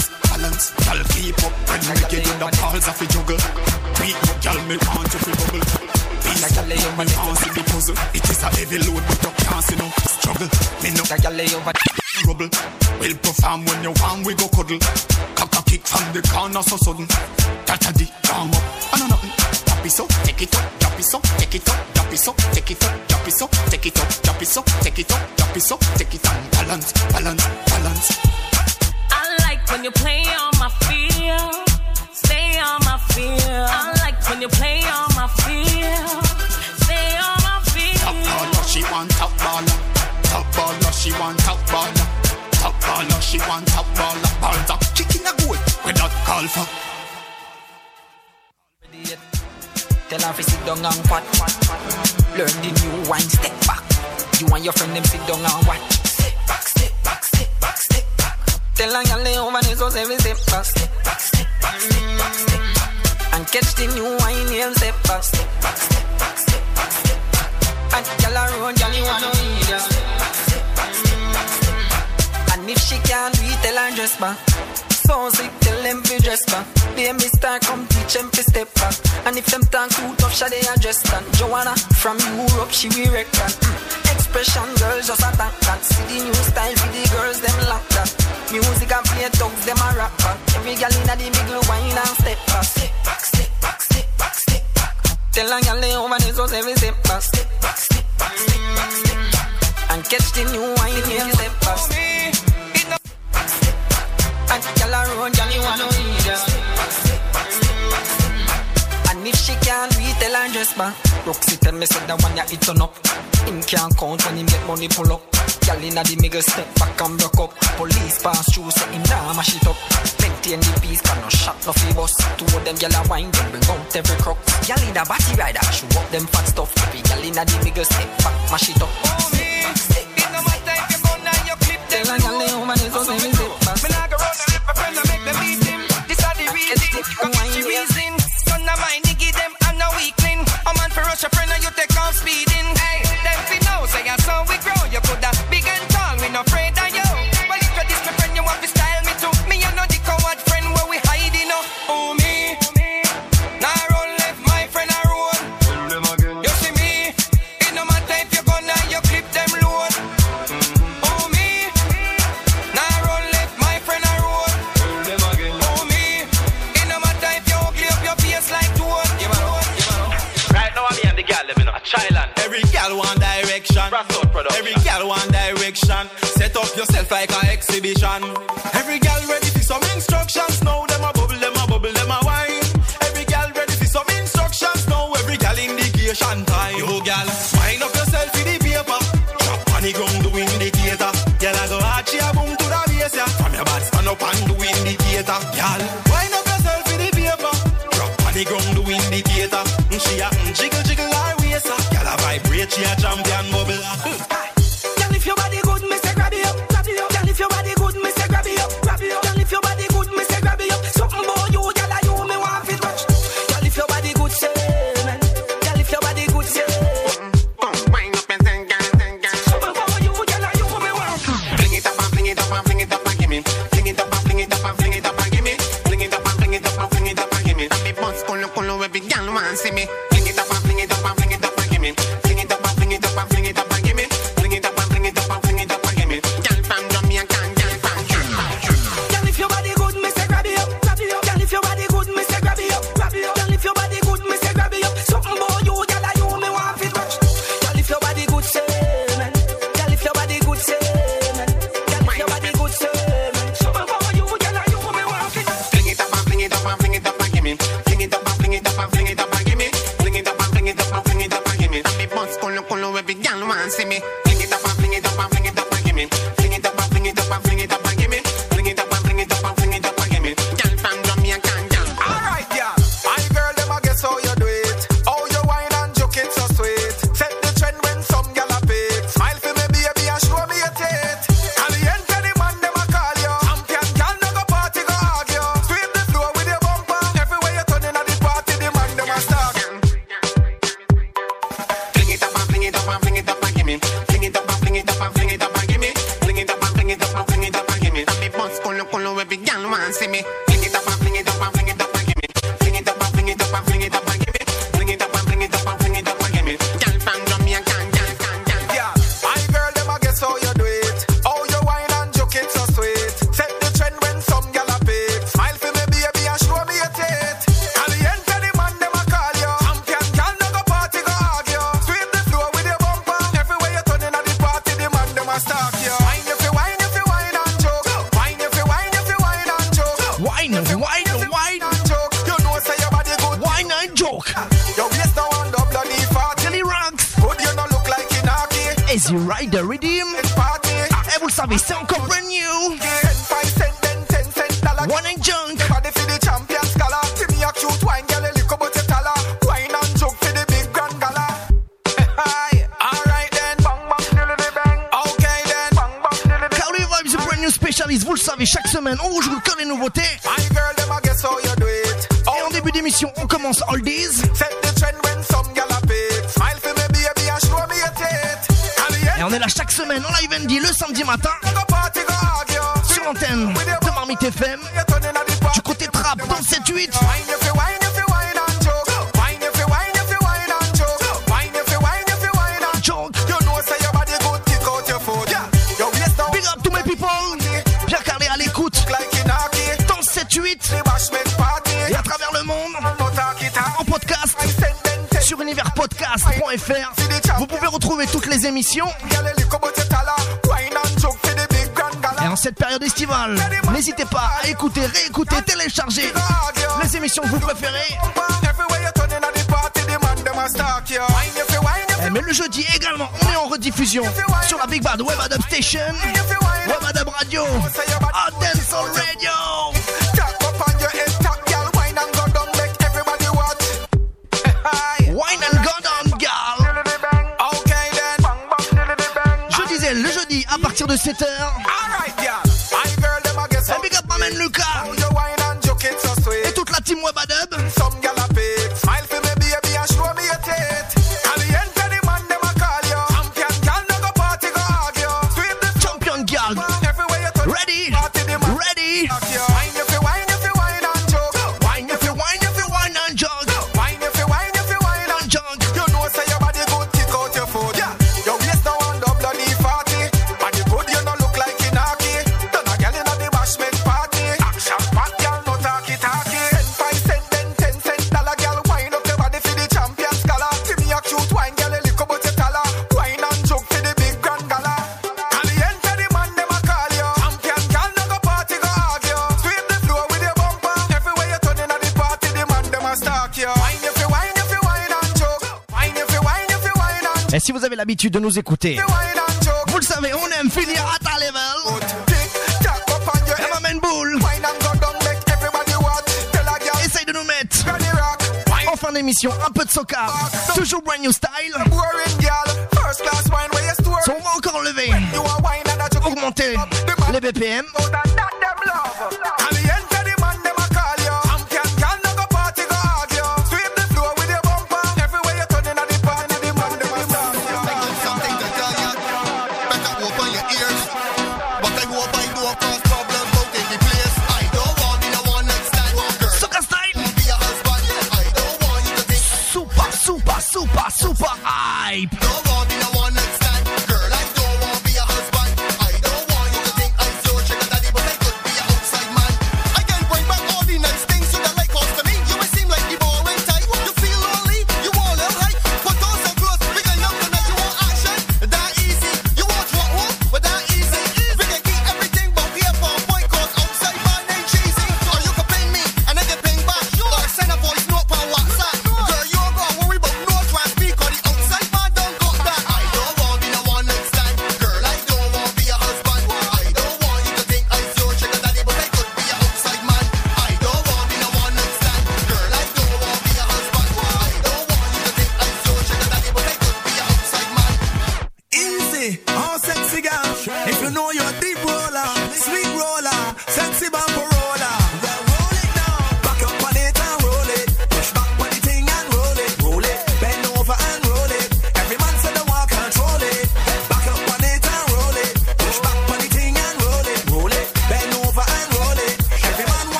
Y'all keep up when we get in the balls of the juggle. Beat up, y'all me want to feel bubble. Beat like y'all lay over the fancy the puzzle. It is a heavy load but you can't see no struggle. Me no like y'all lay over rubble. We'll perform when you want we go cuddle. Cock a kick from the corner so sudden. That a the warm up, I know nothing. Drop it so, take it up, drop it so, take it up, drop it so, take it up, drop it so, take it up, drop it so, take it up, drop it so, take it up. Balance, balance, balance. I like when you play on my feel, stay on my feel. I like when you play on my feel, stay on my feel. Top baller, she want top baller. Top baller, she want top baller. Top baller, she want top baller. Balls up, kicking a goal without call for. Tell her to sit down and pat. Learn the new wine, step back. You and your friend them sit down and watch. Step back, step back, step back, step back. Tell her you lay over the so every step back, step back, step back, step back, step back. And catch the new wine here, step back, step back, step back, step back, step back. And tell her run, girl, you wanna eat ya. Step back, step back, step back, step back. And if she can't do it, tell her dress back. So sick, tell them to dress back. Baby star, come teach them to step back. And if them talk too tough, shall they address that? Joanna from Europe, she will wreck that. Expression girls just attack that. See the new style for the girls, them lock that. Music and play thugs, them a rap back. Every girl in the middle wine and step back. Step back, step back, step back, step back. Tell a girl lay over the so every step back. Step back, step back, step back, step back. And catch the new wine and step back. And girl a run, girl you wanna eat ya. And if she can't do it, tell her dress back. Roxy tell me say that one ya it turn up. Him can't count when him get money pull up. Girl inna the middle step back and broke up. Police pass through say him nah mash it up. Maintain the peace, can no shot no fee bus. Two of them girl a wine, them bring out every crook. Girl inna body rider, show up them fat stuff. Every girl inna the middle step back, mash it up. Oh me, it no matter if you gun and you clip them. Tell her girl lay home and it's just every step back. Me nah go run and my friend and make them beat him. This are the reason, come the reason. Son of mine, nigga them and no weakling. A man for rush a friend and you take off speeding. Hey, them fi know say I saw we grow. You coulda big and tall, we no afraid of you. Well if you this my friend, you want to style me too. Me and no the coward friend where we hiding up. Oh me, now run left my friend a road. You see me, it no matter if you gonna you clip them load. Oh me, now run left my friend a road. Oh me, it no matter if you ugly up your face like toad. Right now I'm in the gal, let me know. A Thailand. Every gal want direction. Every gal want direction. Set up yourself like an exhibition. Every gal ready for some instructions. Now them a bubble, them a bubble, them a wine. Every gal ready for some instructions. Now every gal indication time. Yo gal, wind up yourself in the paper. Drop on the ground do indicator. Gal I go hard, she a boom to the base ya. From your bad stand up and do indicator. Gal, wind up yourself in the paper. Drop on the ground do indicator. She a jiggle jiggle her waist. Gal a vibrate, she a champion bubble. Girl, if your body good, me say grab it up, grab it up. Girl, if your body good, me say grab it up, grab it up. Girl, if your body good, me say grab it up. Something about you, girl, you me want to touch. Girl, if your body good, say man. Girl, if your body good, say. Wind up and then Something about you, girl, you me want. Fling it up and fling it up and fling it up and give me. Fling it up and fling it up and fling it up and give me. Fling it up and fling it up and fling it up and give me. And me boss kulu every gal want see me. Fling it up and fling it up and fling it up and give me. Fling it up and fling it up and fling it up and give me. Fling it up and fling it up and fling it up and give me. Gal from Jamaica, gal from Girl, if your body good, me say grab it up, grab it up. Girl, if your body good, me say grab it up, grab it up. Girl, if your body good, me say grab it up. Something about you, girl, you me want to touch. Girl, if your body good, say man. Girl, if your body good, say man. Girl, if your body good, say man. Something about you, girl, you me want to touch. Fling it up and fling it up and fling it up and give me. Fling it up and fling it up and fling it up and give me. Fling it up and fling it up and fling it up and give me. And me boss Wine and joke. You know say your body good. Wine and joke. Your waist now on the bloody fat. Jelly rocks. Good, you not look like Inaki. As you ride the rhythm. Et vous le savez, c'est encore brand new. 5 cents, 10 cents, dollar. Wine and junk. Body for the champion scholar. Give me a cute wine, girl, a little but a tala. Wine and joke for the big grand gala. Alright then, bang bang diddly bang. Okay then, bang bang diddly bang. Cowley Vibes, le brand new spécialiste, vous le savez, chaque semaine, on vous joue que les nouveautés. My girl, them I guess how you do it. Et en début d'émission, on commence oldies. Set the trend when some gal a pick. Smile for me baby and show me a tit. Et on est là chaque semaine en live ND le samedi matin. Sur l'antenne de Marmite FM. Du côté trap dans 7-8. Big up to my people. Bien calé à l'écoute. Dans 7-8. Et à travers le monde. En podcast. Sur universpodcast.fr. Vous pouvez retrouver toutes les émissions. Et en cette période estivale, n'hésitez pas à écouter, réécouter, télécharger les émissions que vous préférez. Mais le jeudi également, on est en rediffusion sur la Big Bad Web Adab Station, Web Adab Radio, Hot Dancehall Radio. Wine and go down, gal. Je disais le jeudi à partir de 7h. Et big up my man Lucas. Et toute la team Web Adab. Champion gal. Ready? Ready? Et si vous avez l'habitude de nous écouter, vous le savez, on aime finir à ta level. Et ma main boule. Essaye de nous mettre en fin d'émission un peu de soca. Toujours brand new style. So on va encore lever, augmenter les BPM. Super hype.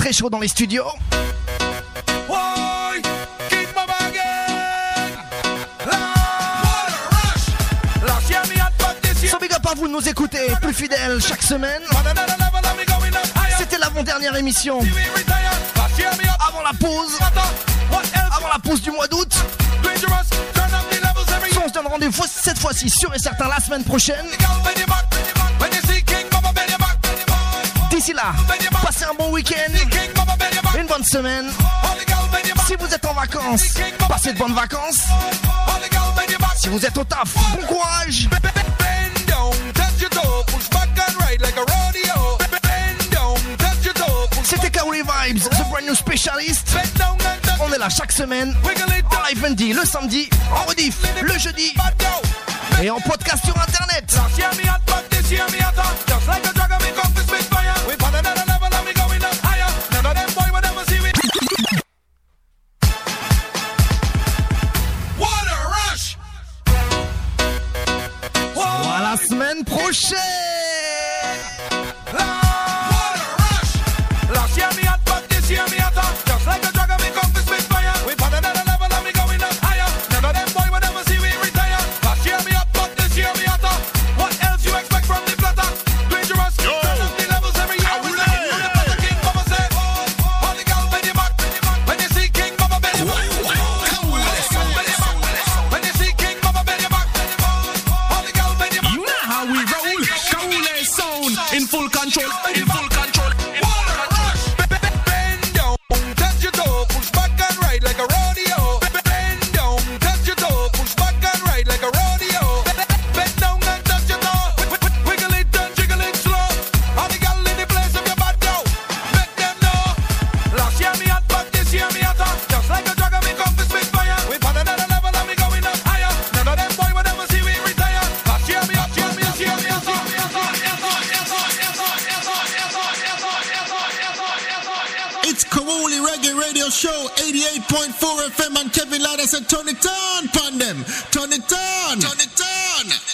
très chaud dans les studios. So big up à vous de nous écouter, plus fidèles chaque semaine. C'était l'avant-dernière émission. Avant la pause du mois d'août. On se donne rendez-vous cette fois-ci, sûr et certain, la semaine prochaine. D'ici là, passez un bon week-end, une bonne semaine. Si vous êtes en vacances, passez de bonnes vacances. Si vous êtes au taf, bon courage. C'était Kaouli Vibes, The Brand New Specialist. On est là chaque semaine, en live lundi, le samedi, en rediff, le jeudi et en podcast sur internet. À la semaine prochaine. Show 88.4 FM and Kevin Ladd said turn it on, Pandem. Turn it on. Turn it on.